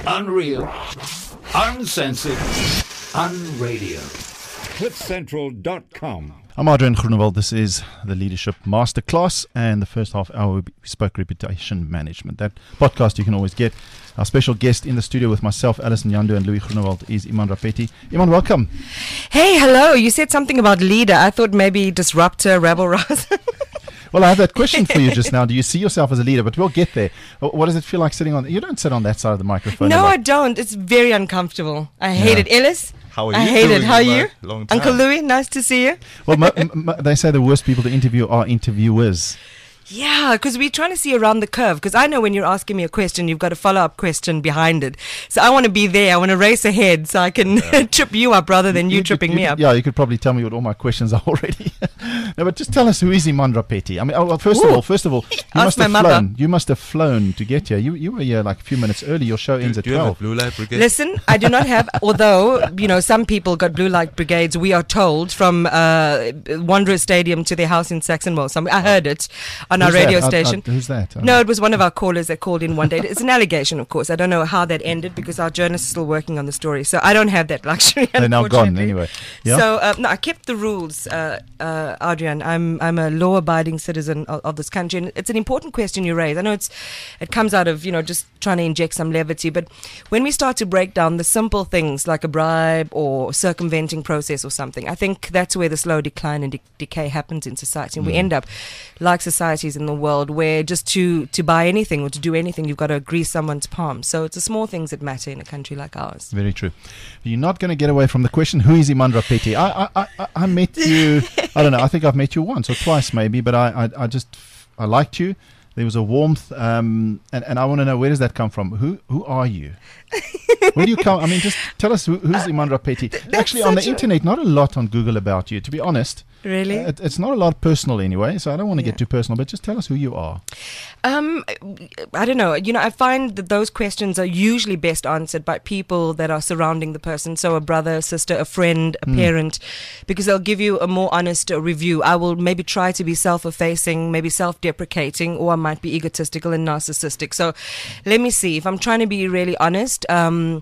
Unreal, uncensored, unradio. CliffCentral.com. I'm Adrian Groenewald. This is the Leadership Masterclass, and the first half hour we spoke reputation management. That podcast you can always get. Our special guest in the studio with myself, Alison Nyando, and Louis Groenewald is Iman Rapeti. Iman, welcome. Hey, hello. You said something about leader. I thought maybe disruptor, rebel rouser. Well, I have that question for you just now. Do you see yourself as a leader? But we'll get there. What does it feel like sitting on... You don't sit on that side of the microphone. No, I don't. It's very uncomfortable. I hate it. Ellis? How are I you hate doing, it. How are Iman? you? Long time. Uncle Louis, nice to see you. Well, they say the worst people to interview are interviewers. Yeah, because we're trying to see around the curve. Because I know when you're asking me a question, you've got a follow-up question behind it. So I want to be there. I want to race ahead so I can trip you up rather than you tripping me up. Yeah, you could probably tell me what all my questions are already. No, but just tell us, who is Iman Rapeti? I mean, well, first of all, you must have flown to get here. You were here like a few minutes early. Your show ends at Do you have 12. a blue light brigade? Listen, I do not have, although, some people got blue light brigades, we are told, from Wanderers Stadium to their house in Saxonville. I heard it on our radio station. Who's that? No, it was one of our callers that called in one day. It's an allegation, of course. I don't know how that ended because our journalists are still working on the story. So I don't have that luxury. They're now gone anyway. Yeah? So no, I kept the rules, Adrian. I'm a law-abiding citizen of this country, and it's an important question you raise. I know it comes out of just trying to inject some levity, but when we start to break down the simple things like a bribe or circumventing process or something, I think that's where the slow decline and decay happens in society, and we end up like societies in the world where just to buy anything or to do anything, you've got to grease someone's palm. So it's the small things that matter in a country like ours. Very true. You're not going to get away from the question, who is Iman Rapeti? I met you, I don't know, I think I've met you once or twice maybe, but I liked you. There was a warmth, and I want to know, where does that come from? Who are you? Where do you come? I mean, just tell us who's Iman Rapeti. Actually, on the internet, not a lot on Google about you, to be honest. Really? It's not a lot personal anyway, so I don't want to get too personal, but just tell us who you are. I don't know. I find that those questions are usually best answered by people that are surrounding the person. So a brother, a sister, a friend, a parent, because they'll give you a more honest review. I will maybe try to be self-effacing, maybe self-deprecating, or I might be egotistical and narcissistic. So let me see. If I'm trying to be really honest, I'm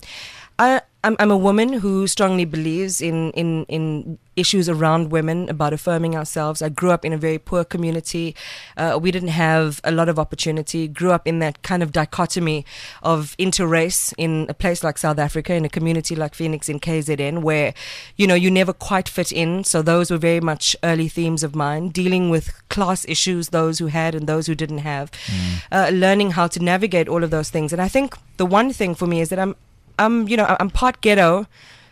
a woman who strongly believes in issues around women, about affirming ourselves. I grew up in a very poor community. We didn't have a lot of opportunity. Grew up in that kind of dichotomy of interrace in a place like South Africa, in a community like Phoenix in KZN, where, you never quite fit in. So those were very much early themes of mine, dealing with class issues, those who had and those who didn't have, learning how to navigate all of those things. And I think the one thing for me is that I'm part ghetto,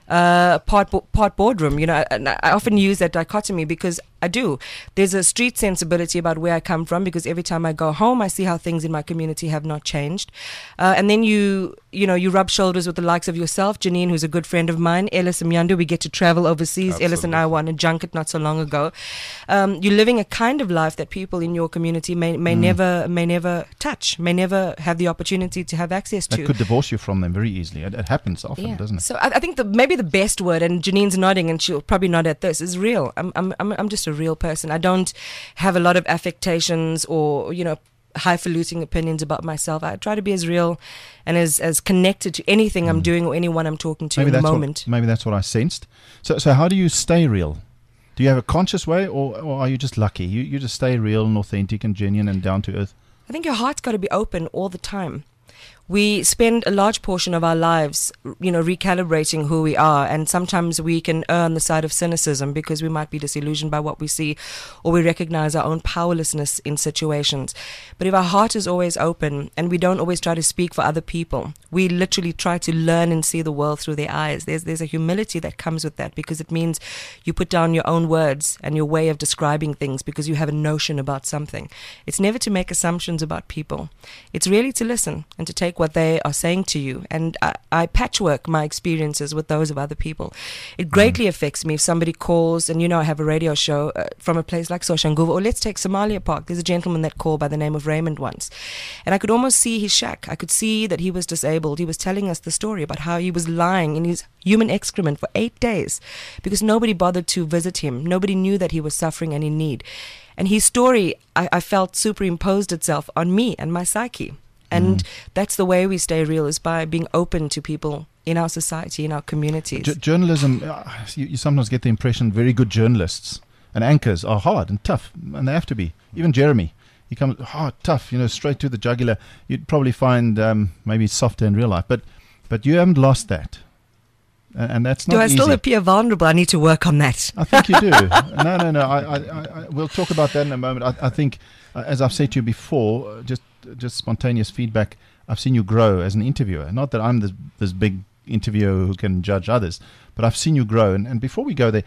part boardroom. And I often use that dichotomy because I do. There's a street sensibility about where I come from, because every time I go home, I see how things in my community have not changed. And then you rub shoulders with the likes of yourself, Janine, who's a good friend of mine, Ellis Mnyando. We get to travel overseas. Absolutely. Ellis and I were on a junket not so long ago. You're living a kind of life that people in your community may never touch, may never have the opportunity to have access to. That could divorce you from them very easily. It happens often, doesn't it? So I think maybe the best word, and Janine's nodding, and she'll probably nod at this, is real. I'm just a real person. I don't have a lot of affectations or highfalutin opinions about myself. I try to be as real and as connected to anything I'm doing or anyone I'm talking to in the moment. Maybe that's what I sensed. So how do you stay real? Do you have a conscious way, or are you just lucky? You just stay real and authentic and genuine and down to earth? I think your heart's got to be open all the time. We spend a large portion of our lives, recalibrating who we are, and sometimes we can err on the side of cynicism because we might be disillusioned by what we see, or we recognize our own powerlessness in situations. But if our heart is always open and we don't always try to speak for other people, we literally try to learn and see the world through their eyes. There's a humility that comes with that, because it means you put down your own words and your way of describing things because you have a notion about something. It's never to make assumptions about people. It's really to listen and to take what they are saying to you. And I patchwork my experiences with those of other people. It greatly affects me if somebody calls, and I have a radio show from a place like Soshanguve, or let's take Somalia Park. There's a gentleman that called by the name of Raymond once, and I could almost see his shack. I could see that he was disabled. He was telling us the story about how he was lying in his human excrement for 8 days because nobody bothered to visit him. Nobody knew that he was suffering and in need. And his story, I felt, superimposed itself on me and my psyche. And that's the way we stay real, is by being open to people in our society, in our communities. Journalism, you sometimes get the impression very good journalists and anchors are hard and tough, and they have to be. Even Jeremy, he comes hard, tough, straight to the jugular. You'd probably find maybe softer in real life, but you haven't lost that. And that's not easy. Do I still appear vulnerable? I need to work on that. I think you do. No. I we'll talk about that in a moment. I think, as I've said to you before, just spontaneous feedback. I've seen you grow as an interviewer. Not that I'm this big interviewer who can judge others, but I've seen you grow. And before we go there,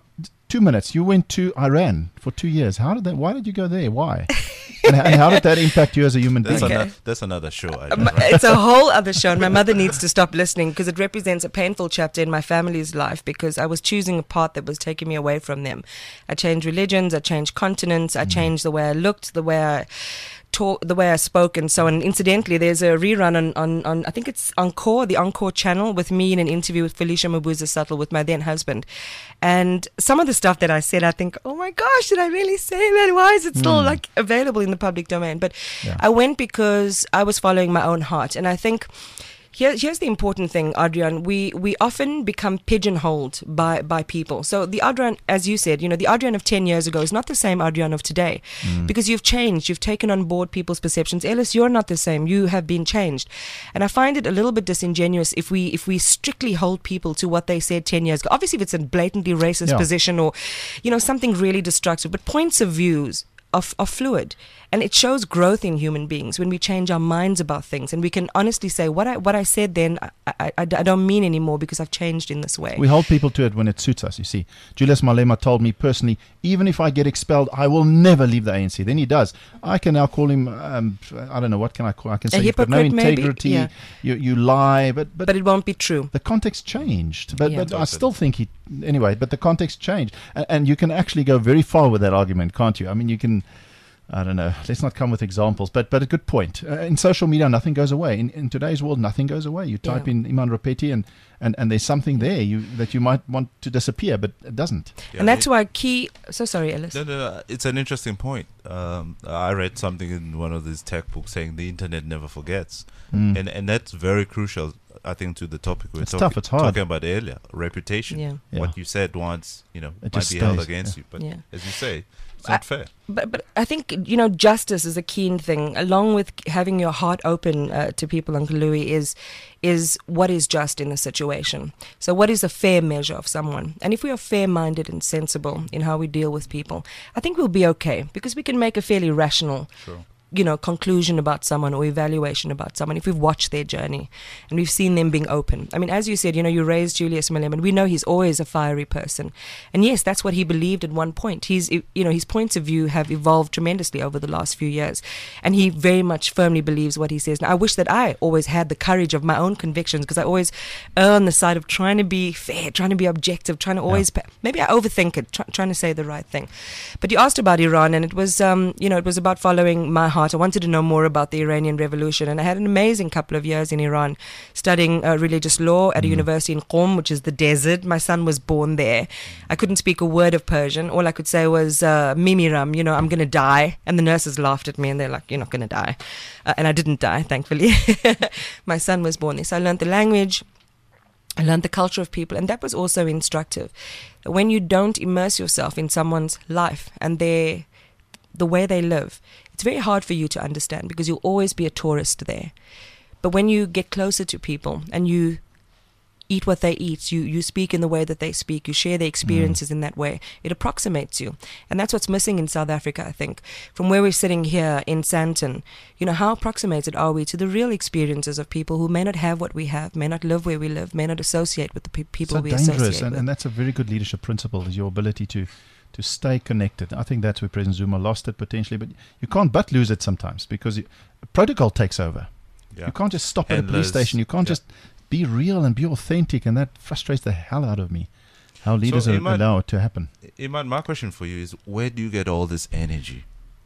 2 minutes. You went to Iran for 2 years. Why did you go there? Why? And how did that impact you as a human being? That's another show. It's a whole other show, and my mother needs to stop listening because it represents a painful chapter in my family's life, because I was choosing a path that was taking me away from them. I changed religions, I changed continents, I changed the way I looked, the way I talk, the way I spoke, and so on. Incidentally, there's a rerun on I think it's Encore, the Encore channel, with me in an interview with Felicia Mabuza Subtle, with my then husband. And some of the stuff that I said, I think, oh my gosh, did I really say that? Why is it still available in the public domain? But I went because I was following my own heart. And I think here's the important thing, Adrian. We often become pigeonholed by people. So the Adrian, as you said, the Adrian of 10 years ago is not the same Adrian of today, because you've changed. You've taken on board people's perceptions. Ellis, you're not the same. You have been changed. And I find it a little bit disingenuous if we strictly hold people to what they said 10 years ago. Obviously, if it's a blatantly racist position or, something really destructive, but points of views are fluid, and it shows growth in human beings when we change our minds about things, and we can honestly say what I said then I don't mean anymore because I've changed in this way. We hold people to it when it suits us. You see, Julius Malema told me personally, even if I get expelled, I will never leave the ANC. Then he does. I can now call him I don't know, what can I call? I can say you've got no integrity. Maybe, you lie, but it won't be true. The context changed, but I still think anyway. But the context changed, and you can actually go very far with that argument, can't you? I mean, you can. I don't know. Let's not come with examples, but a good point. In social media, nothing goes away. In today's world, nothing goes away. You type in Iman Rapeti, and there's something there that you might want to disappear, but it doesn't. Yeah, and that's why So sorry, Ellis. No. It's an interesting point. I read something in one of these tech books saying the internet never forgets, and that's very crucial. I think to the topic we're talking about earlier, reputation. Yeah. What you said once, might be held against you. But as you say, it's not fair. But I think, justice is a keen thing. Along with having your heart open to people, Uncle Louis, is what is just in a situation. So what is a fair measure of someone? And if we are fair-minded and sensible in how we deal with people, I think we'll be okay, because we can make a fairly rational conclusion about someone or evaluation about someone if we've watched their journey and we've seen them being open. I mean, as you said, you raised Julius Malema, and we know he's always a fiery person. And yes, that's what he believed at one point. His points of view have evolved tremendously over the last few years, and he very much firmly believes what he says. Now, I wish that I always had the courage of my own convictions, because I always err on the side of trying to be fair, trying to be objective, trying to always, maybe I overthink it, trying to say the right thing. But you asked about Iran, and it was, it was about following my heart. I wanted to know more about the Iranian Revolution, and I had an amazing couple of years in Iran studying religious law at a university in Qom, which is the desert. My son was born there. I couldn't speak a word of Persian. All I could say was Mimiram, I'm going to die. And the nurses laughed at me, and they're like, you're not going to die. And I didn't die, thankfully. My son was born there. So I learned the language. I learned the culture of people, and that was also instructive. When you don't immerse yourself in someone's life and the way they live, it's very hard for you to understand, because you'll always be a tourist there. But when you get closer to people and you eat what they eat, you speak in the way that they speak, you share their experiences in that way, it approximates you. And that's what's missing in South Africa, I think. From where we're sitting here in Sandton, how approximated are we to the real experiences of people who may not have what we have, may not live where we live, may not associate with the people we associate with. And that's a very good leadership principle, is your ability to stay connected. I think that's where President Zuma lost it potentially, but you can't but lose it sometimes, because protocol takes over. Yeah. You can't just stop at a police station. You can't just be real and be authentic, and that frustrates the hell out of me, how leaders allow it to happen. Iman, my question for you is, where do you get all this energy?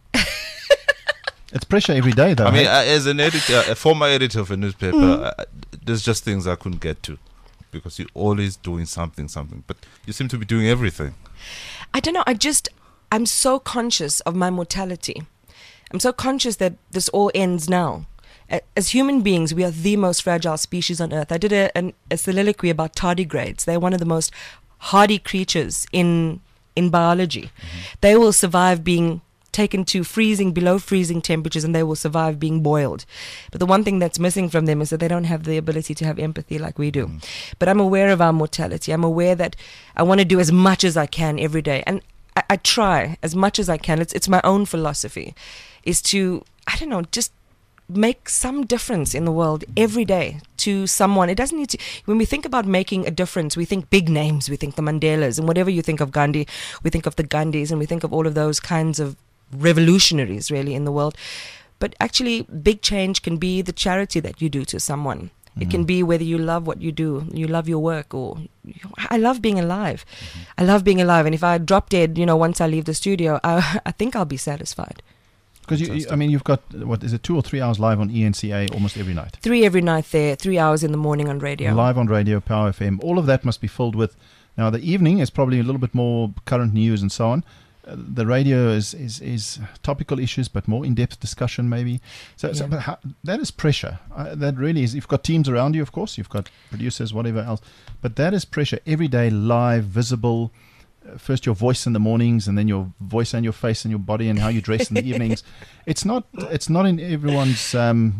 It's pressure every day, though. I mean, as an editor, a former editor of a newspaper, there's just things I couldn't get to, because you're always doing something, but you seem to be doing everything. I don't know. I'm so conscious of my mortality. I'm so conscious that this all ends now. as human beings, we are the most fragile species on earth. I did a soliloquy about tardigrades. They're one of the most hardy creatures in biology. They will survive being taken to below freezing temperatures, and they will survive being boiled. But the one thing that's missing from them is that they don't have the ability to have empathy like we do. But I'm aware of our mortality. I'm aware that I want to do as much as I can every day, and I try as much as I can. It's my own philosophy, is to, I don't know, just make some difference in the world every day to someone. It doesn't need to, when we think about making a difference, we think big names, we think the Mandelas, and whatever you think of Gandhi, we think of the Gandhis, and we think of all of those kinds of revolutionaries really in the world. But actually, big change can be the charity that you do to someone. It can be whether you love what you do, you love your work, or I love being alive. I love being alive, and if I drop dead, once I leave the studio, I think I'll be satisfied. Because you've got, what is it, 2 or 3 hours live on ENCA almost every night? 3 every night there, 3 hours in the morning on radio. Live on radio, Power FM. All of that must be filled with. Now, the evening is probably a little bit more current news and so on. The radio is topical issues, but more in-depth discussion maybe. So that is pressure. That really is. You've got teams around you, of course. You've got producers, whatever else. But that is pressure. Every day, live, visible. First your voice in the mornings, and then your voice and your face and your body and how you dress in the evenings. It's not in everyone's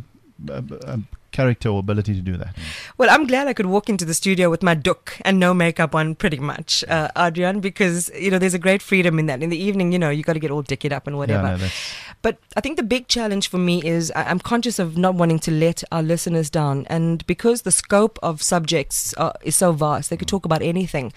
character or ability to do that. Well, I'm glad I could walk into the studio with my duk and no makeup on pretty much, Adrian, because, there's a great freedom in that. In the evening, you got to get all dicked up and whatever. Yeah, but I think the big challenge for me is I'm conscious of not wanting to let our listeners down. And because the scope of subjects is so vast, they could talk about anything.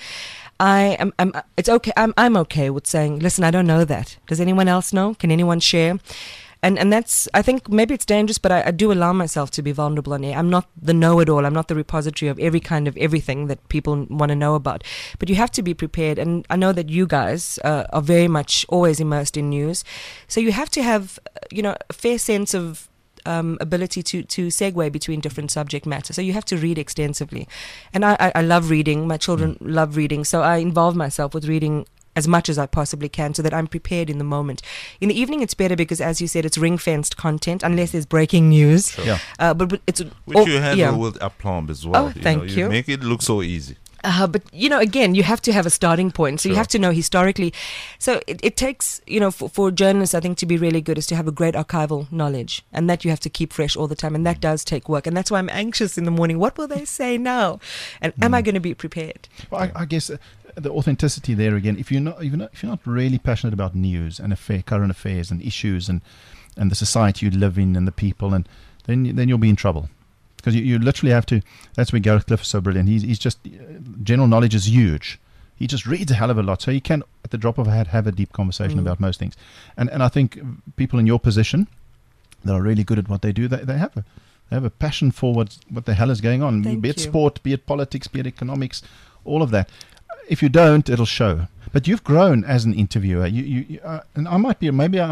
It's okay. I'm okay with saying, listen, I don't know that. Does anyone else know? Can anyone share? And that's, I think maybe it's dangerous, but I do allow myself to be vulnerable on air. I'm not the know-it-all. I'm not the repository of every kind of everything that people want to know about. But you have to be prepared. And I know that you guys are very much always immersed in news. So you have to have, a fair sense of ability to segue between different subject matter. So you have to read extensively. And I love reading. My children love reading. So I involve myself with reading as much as I possibly can so that I'm prepared in the moment. In the evening, it's better because, as you said, it's ring-fenced content unless there's breaking news. Sure. Yeah. But it's which you handle with aplomb as well. Oh, thank you. You make it look so easy. But, again, you have to have a starting point. So you have to know historically. So it takes, for journalists, I think, to be really good is to have a great archival knowledge. And that you have to keep fresh all the time. And that does take work. And that's why I'm anxious in the morning. What will they say now? And am I going to be prepared? Well, I guess the authenticity there again, if you're not really passionate about news and current affairs and issues and the society you live in and the people, and then you'll be in trouble. Because you literally have to. That's where Gareth Cliff is so brilliant. He's just, general knowledge is huge. He just reads a hell of a lot, so he can, at the drop of a hat, have a deep conversation about most things. And I think people in your position that are really good at what they do, they have a passion for what the hell is going on. Be it sport, be it politics, be it economics, all of that. If you don't, it'll show. But you've grown as an interviewer. And I might be, maybe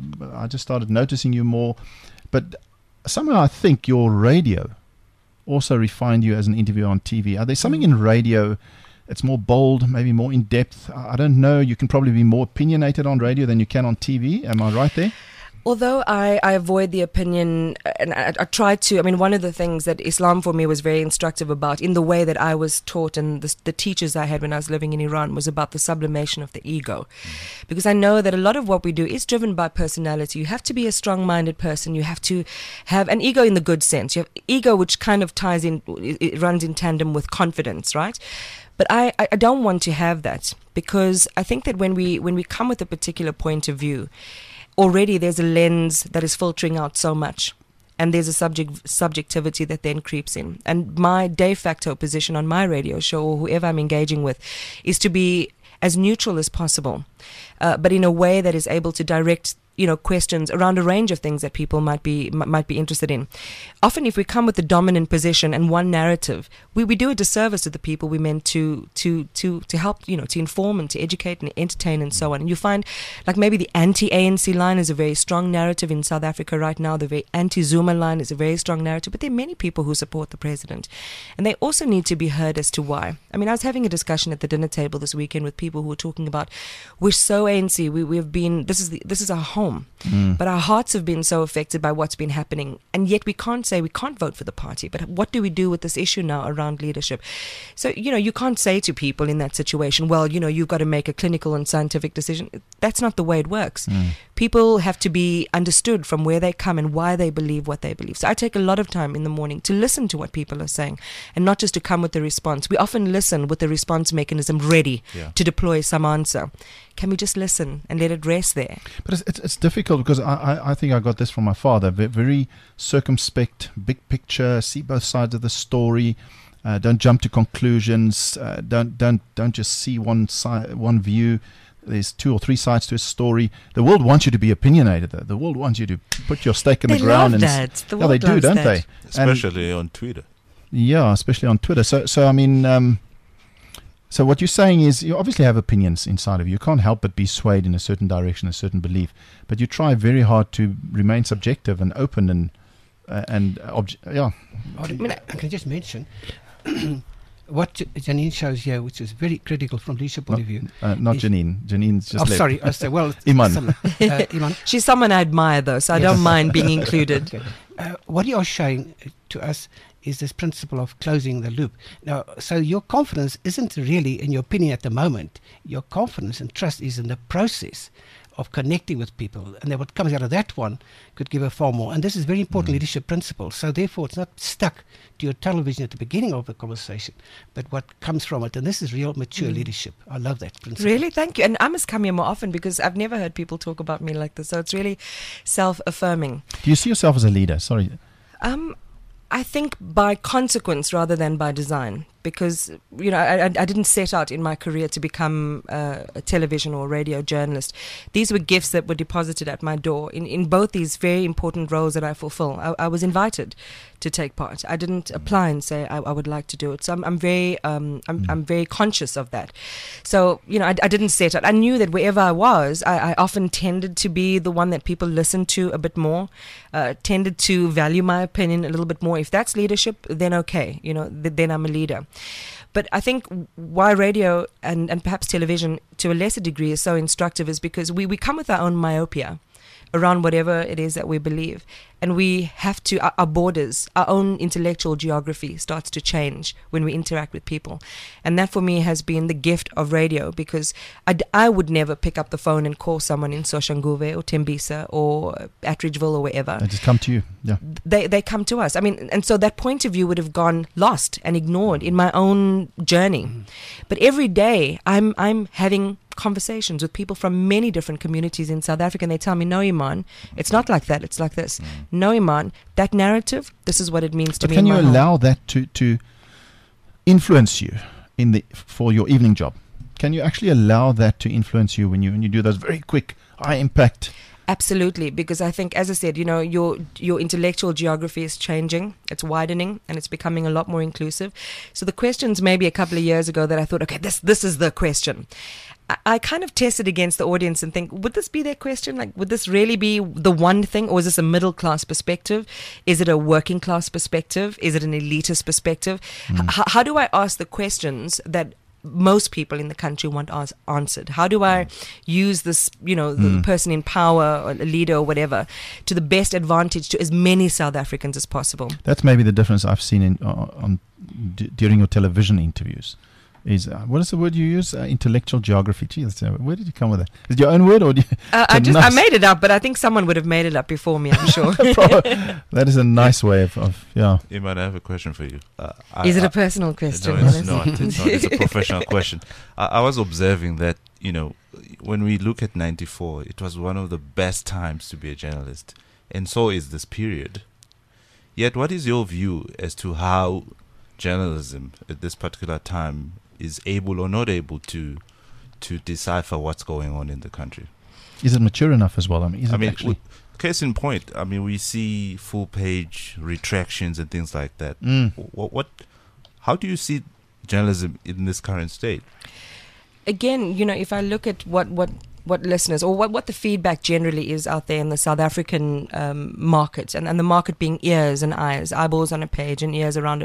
I just started noticing you more, but somehow I think your radio also refined you as an interviewer on TV. Are there something in radio that's more bold, maybe more in depth? I don't know. You can probably be more opinionated on radio than you can on TV. Am I right there? Although I avoid the opinion, and I try to, one of the things that Islam for me was very instructive about, in the way that I was taught and the teachers I had when I was living in Iran, was about the sublimation of the ego. Because I know that a lot of what we do is driven by personality. You have to be a strong-minded person. You have to have an ego in the good sense. You have ego which kind of ties in, it runs in tandem with confidence, right? But I don't want to have that, because I think that when we come with a particular point of view, already there's a lens that is filtering out so much, and there's a subjectivity that then creeps in. And my de facto position on my radio show, or whoever I'm engaging with, is to be as neutral as possible, but in a way that is able to direct questions around a range of things that people might be interested in. Often, if we come with the dominant position and one narrative, we do a disservice to the people we meant to help, to inform and to educate and entertain and so on. And you find, like, maybe the anti-ANC line is a very strong narrative in South Africa right now. The very anti-Zuma line is a very strong narrative. But there are many people who support the president, and they also need to be heard as to why. I was having a discussion at the dinner table this weekend with people who were talking about, we're so ANC. We've been. This is our home. home. But our hearts have been so affected by what's been happening. And yet we can't say we can't vote for the party. But what do we do with this issue now around leadership? So, you can't say to people in that situation, well, you've got to make a clinical and scientific decision. That's not the way it works. People have to be understood from where they come and why they believe what they believe. So I take a lot of time in the morning to listen to what people are saying and not just to come with the response. We often listen with the response mechanism ready to deploy some answer. Can we just listen and let it rest there? But it's difficult because I think I got this from my father. Very circumspect, big picture, see both sides of the story. Don't jump to conclusions. Don't just see one side, one view. There's 2 or 3 sides to a story. The world wants you to be opinionated, though. The world wants you to put your stake in the ground. They love that. The world they do, don't they? Especially on Twitter. Yeah, especially on Twitter. So I mean, so what you're saying is you obviously have opinions inside of you. You can't help but be swayed in a certain direction, a certain belief. But you try very hard to remain subjective and open yeah. I can just mention what Janine shows here, which is very critical from leadership point of view. Not Janine. Janine's just left. Sorry. Well, Iman. Iman. She's someone I admire, though, so I don't mind being included. Okay. What you are showing to us is this principle of closing the loop. Now, so your confidence isn't really in your opinion at the moment. Your confidence and trust is in the process of connecting with people, and then what comes out of that one could give a far more. And this is very important leadership principle. So therefore, it's not stuck to your television at the beginning of the conversation, but what comes from it. And this is real mature leadership. I love that principle. Really? Thank you. And I must come here more often because I've never heard people talk about me like this. So it's really self-affirming. Do you see yourself as a leader? Sorry. I think by consequence rather than by design. Because, I didn't set out in my career to become a television or radio journalist. These were gifts that were deposited at my door. In both these very important roles that I fulfill, I was invited to take part. I didn't apply and say I would like to do it. So I'm very conscious of that. So, I didn't set out. I knew that wherever I was, I often tended to be the one that people listened to a bit more, tended to value my opinion a little bit more. If that's leadership, then okay, then I'm a leader. But I think why radio and perhaps television to a lesser degree is so instructive is because we come with our own myopia around whatever it is that we believe. And we have to, our borders, our own intellectual geography starts to change when we interact with people. And that for me has been the gift of radio because I would never pick up the phone and call someone in Soshanguve or Tembisa or Attridgeville or wherever. They just come to you. Yeah. They come to us. I mean, and so that point of view would have gone lost and ignored in my own journey. But every day I'm having conversations with people from many different communities in South Africa, and they tell me, no, Iman, it's not like that, it's like this. No, Iman, that narrative, this is what it means to me. But can you allow that to influence you for your evening job? Can you actually allow that to influence you when you do those very quick, high impact? Absolutely, because I think, as I said, your intellectual geography is changing, it's widening, and it's becoming a lot more inclusive. So the questions maybe a couple of years ago that I thought, okay, this is the question. I kind of tested against the audience and think, would this be their question? Like, would this really be the one thing? Or is this a middle class perspective? Is it a working class perspective? Is it an elitist perspective? How do I ask the questions that most people in the country want answered? How do I use this, the person in power or a leader or whatever to the best advantage to as many South Africans as possible? That's maybe the difference I've seen during your television interviews. What is the word you use? Intellectual geography. Gee, where did you come with that? Is it your own word or? I made it up, but I think someone would have made it up before me. I'm sure. That is a nice way of yeah. Iman, I have a question for you. Is it a personal question? No, it's not. It's a professional question. I was observing that when we look at '94, it was one of the best times to be a journalist, and so is this period. Yet, what is your view as to how journalism at this particular time is able or not able to decipher what's going on in the country? Is it mature enough as well? Case in point, we see full page retractions and things like that. How do you see journalism in this current state? Again, if I look at what listeners or what the feedback generally is out there in the South African market, and the market being ears and eyes, eyeballs on a page and ears around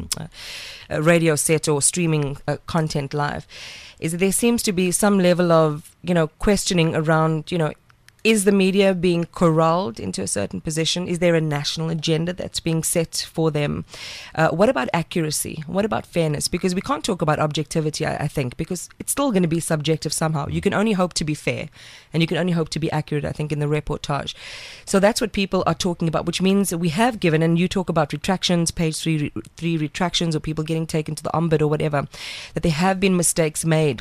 a radio set or streaming content live, is that there seems to be some level of questioning around Is the media being corralled into a certain position? Is there a national agenda that's being set for them? What about accuracy? What about fairness? Because we can't talk about objectivity, I think, because it's still going to be subjective somehow. You can only hope to be fair, and you can only hope to be accurate, I think, in the reportage. So that's what people are talking about, which means that we have given, and you talk about retractions, page 3 retractions, or people getting taken to the ombudsman or whatever, that there have been mistakes made.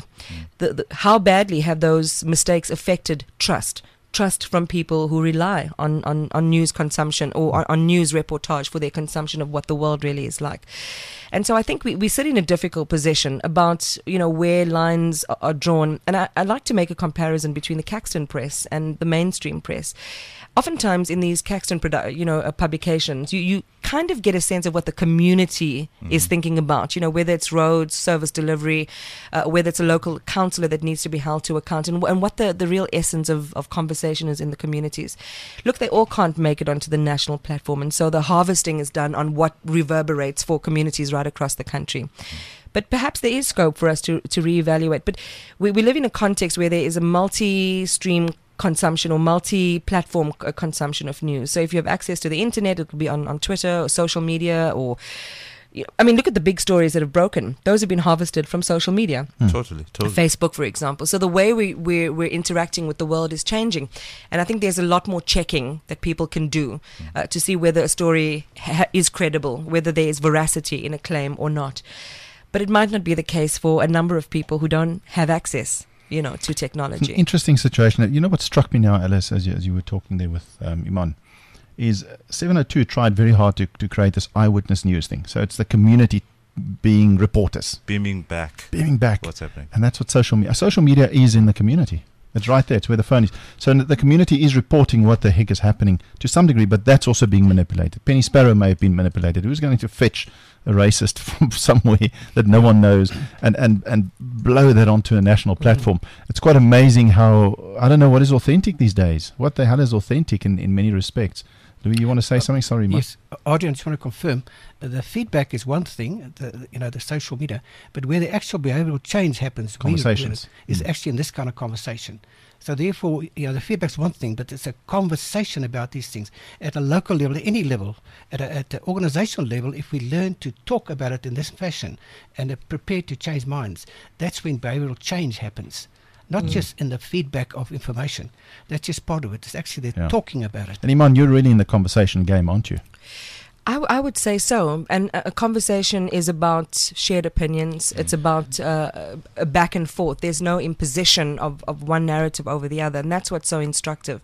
How badly have those mistakes affected trust from people who rely on news consumption or on news reportage for their consumption of what the world really is like. And so I think we sit in a difficult position about, where lines are drawn. And I like to make a comparison between the Caxton press and the mainstream press. Oftentimes in these Caxton publications, you kind of get a sense of what the community is thinking about, whether it's roads, service delivery, whether it's a local councillor that needs to be held to account, and what the real essence of conversation is in the communities. Look, they all can't make it onto the national platform, and so the harvesting is done on what reverberates for communities right across the country. But perhaps there is scope for us to reevaluate. But we live in a context where there is a multi-stream consumption or multi-platform consumption of news. So if you have access to the internet, it will be on Twitter or social media, or look at the big stories that have broken. Those have been harvested from social media. Totally. Facebook, for example. So the way we're interacting with the world is changing. And I think there's a lot more checking that people can do to see whether a story is credible, whether there is veracity in a claim or not. But it might not be the case for a number of people who don't have access to technology. An interesting situation. You know what struck me now, Alice, as you were talking there with Iman, is 702 tried very hard to create this eyewitness news thing. So it's the community being reporters. Beaming back. What's happening. And that's what social media is in the community. It's right there. It's where the phone is. So the community is reporting what the heck is happening to some degree, but that's also being manipulated. Penny Sparrow may have been manipulated. Who's going to fetch a racist from somewhere that no one knows and blow that onto a national platform? It's quite amazing how, I don't know what is authentic these days. What the hell is authentic in many respects? Louis, you want to say something? Sorry, Mike. Yes, Adrian, I just want to confirm. The feedback is one thing, the social media, but where the actual behavioural change happens, conversations, is actually in this kind of conversation. So therefore, the feedback's one thing, but it's a conversation about these things at a local level, at any level, at the organisational level. If we learn to talk about it in this fashion and are prepared to change minds, that's when behavioural change happens. Not just in the feedback of information. That's just part of it. It's actually they're talking about it. And Iman, you're really in the conversation game, aren't you? I would say so. And a conversation is about shared opinions. It's about a back and forth. There's no imposition of one narrative over the other. And that's what's so instructive.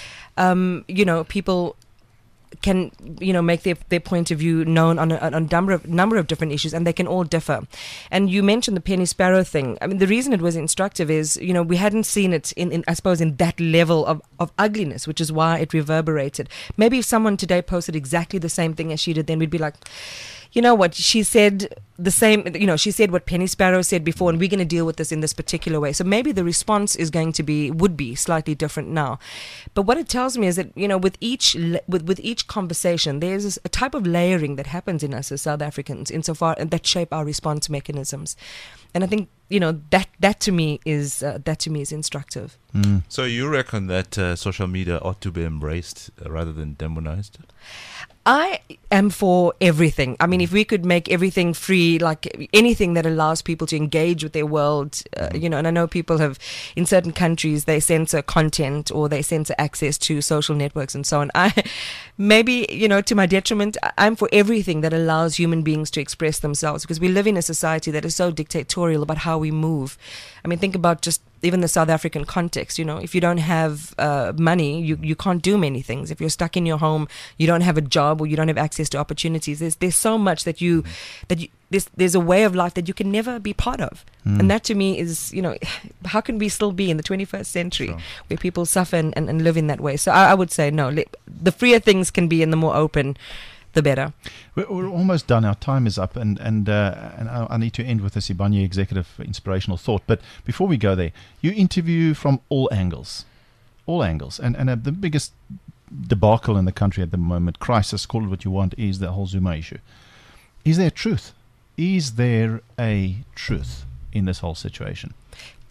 People can make their point of view known on a number of different issues, and they can all differ. And you mentioned the Penny Sparrow thing. I mean, the reason it was instructive is we hadn't seen it in I suppose in that level of ugliness, which is why it reverberated. Maybe if someone today posted exactly the same thing as she did, then we'd be like, you know what, she said the same, she said what Penny Sparrow said before, and we're going to deal with this in this particular way. So maybe the response would be slightly different now. But what it tells me is that, with each conversation, there's a type of layering that happens in us as South Africans insofar and that shape our response mechanisms. And I think, that to me is instructive. So you reckon that social media ought to be embraced rather than demonized? I am for everything. I mean, if we could make everything free, like anything that allows people to engage with their world, and I know people have, in certain countries, they censor content or they censor access to social networks and so on. Maybe, to my detriment, I'm for everything that allows human beings to express themselves, because we live in a society that is so dictatorial about how we move. I mean, think about just even the South African context. If you don't have money, you can't do many things. If you're stuck in your home, you don't have a job, or you don't have access to opportunities. There's so much that there's a way of life that you can never be part of. And that to me is, how can we still be in the 21st century where people suffer and live in that way? So I would say no. The freer things can be and the more open, the better. We're almost done. Our time is up, and I need to end with a Sibanye executive inspirational thought. But before we go there, you interview from all angles, and the biggest debacle in the country at the moment, crisis, call it what you want, is the whole Zuma issue. Is there truth? Is there a truth in this whole situation?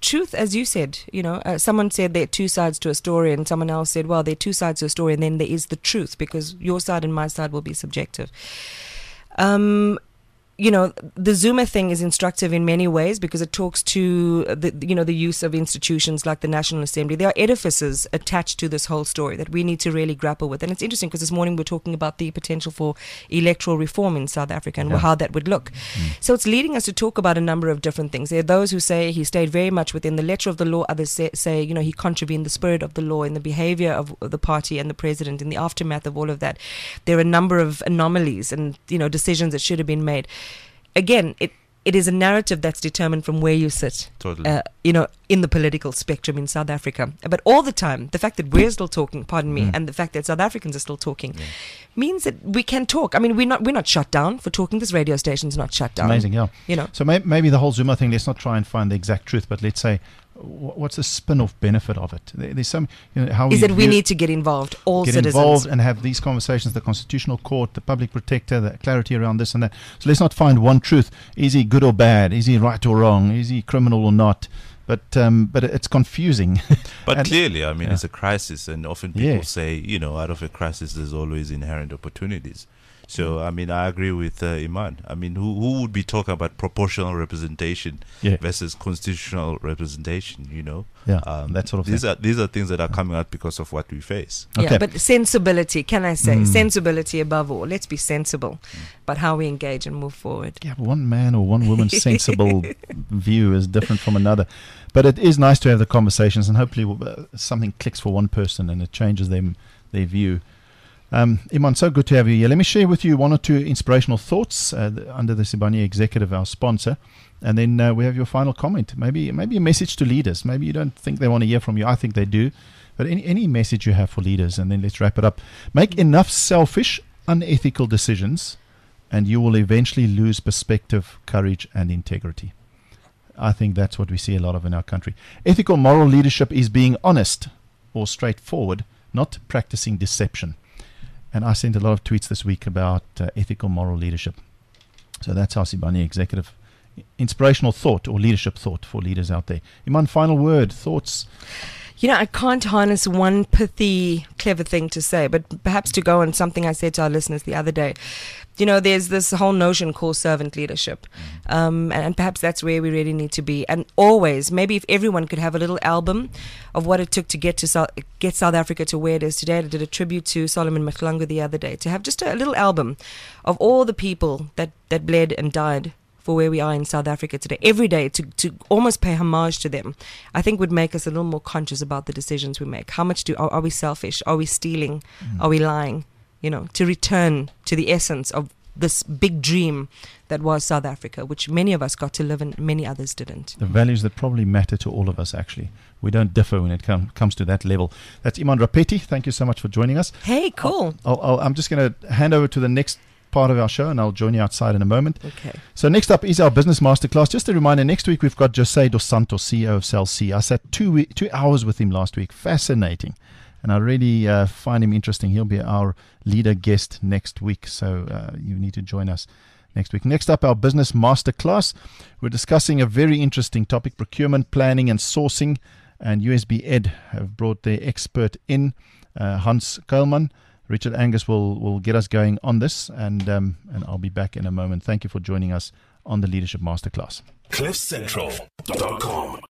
truth, as you said, someone said there are two sides to a story, and someone else said, well, there are two sides to a story, and then there is the truth, because your side and my side will be subjective. The Zuma thing is instructive in many ways because it talks to the use of institutions like the National Assembly. There are edifices attached to this whole story that we need to really grapple with. And it's interesting because this morning we're talking about the potential for electoral reform in South Africa and how that would look. So it's leading us to talk about a number of different things. There are those who say he stayed very much within the letter of the law. Others say he contravened the spirit of the law in the behavior of the party and the president in the aftermath of all of that. There are a number of anomalies and decisions that should have been made. Again, it is a narrative that's determined from where you sit, totally. In the political spectrum in South Africa. But all the time, the fact that we're still talking, and the fact that South Africans are still talking, means that we can talk. I mean, we're not shut down for talking. This radio station's not shut down. Amazing, yeah. So maybe the whole Zuma thing. Let's not try and find the exact truth, but let's say, what's the spin-off benefit of it? There's some, how is that we need to get involved, all citizens. Get involved and have these conversations, the Constitutional Court, the Public Protector, the clarity around this and that. So let's not find one truth. Is he good or bad? Is he right or wrong? Is he criminal or not? But it's confusing. But clearly, I mean, it's a crisis, and often people say, out of a crisis, there's always inherent opportunities. So, I mean, I agree with Iman. I mean, who would be talking about proportional representation versus constitutional representation, that sort of thing. These are things that are coming out because of what we face. Yeah, but sensibility, can I say? Sensibility above all. Let's be sensible about how we engage and move forward. Yeah, but one man or one woman's sensible view is different from another. But it is nice to have the conversations, and hopefully something clicks for one person and it changes their view. Iman, so good to have you here. Let me share with you one or two inspirational thoughts under the Sibanye Executive, our sponsor, and then we have your final comment. Maybe a message to leaders. Maybe you don't think they want to hear from you. I think they do. But any message you have for leaders, and then let's wrap it up. Make enough selfish, unethical decisions, and you will eventually lose perspective, courage, and integrity. I think that's what we see a lot of in our country. Ethical moral leadership is being honest or straightforward, not practicing deception. And I sent a lot of tweets this week about ethical moral leadership. So that's our Sibanye Executive inspirational thought or leadership thought for leaders out there. Iman, final word, thoughts? I can't harness one pithy, clever thing to say, but perhaps to go on something I said to our listeners the other day. There's this whole notion called servant leadership. And perhaps that's where we really need to be. And always, maybe if everyone could have a little album of what it took to get South Africa to where it is today. I did a tribute to Solomon Mahlangu the other day, to have just a little album of all the people that bled and died for where we are in South Africa today, every day, to almost pay homage to them, I think would make us a little more conscious about the decisions we make. How much are we selfish? Are we stealing? Are we lying? To return to the essence of this big dream that was South Africa, which many of us got to live and many others didn't. The values that probably matter to all of us, actually. We don't differ when it comes to that level. That's Iman Rapeti. Thank you so much for joining us. Hey, cool. I'm just going to hand over to the next part of our show, and I'll join you outside in a moment. Okay. So next up is our business masterclass. Just a reminder, next week we've got Jose Dos Santos, CEO of Cell C. I sat 2 hours with him last week. Fascinating. And I really find him interesting. He'll be our leader guest next week. So you need to join us next week. Next up, our business masterclass. We're discussing a very interesting topic, procurement, planning and sourcing. And USB Ed have brought their expert in, Hans Kuilman. Richard Angus will get us going on this, and I'll be back in a moment. Thank you for joining us on the Leadership Masterclass. CliffCentral.com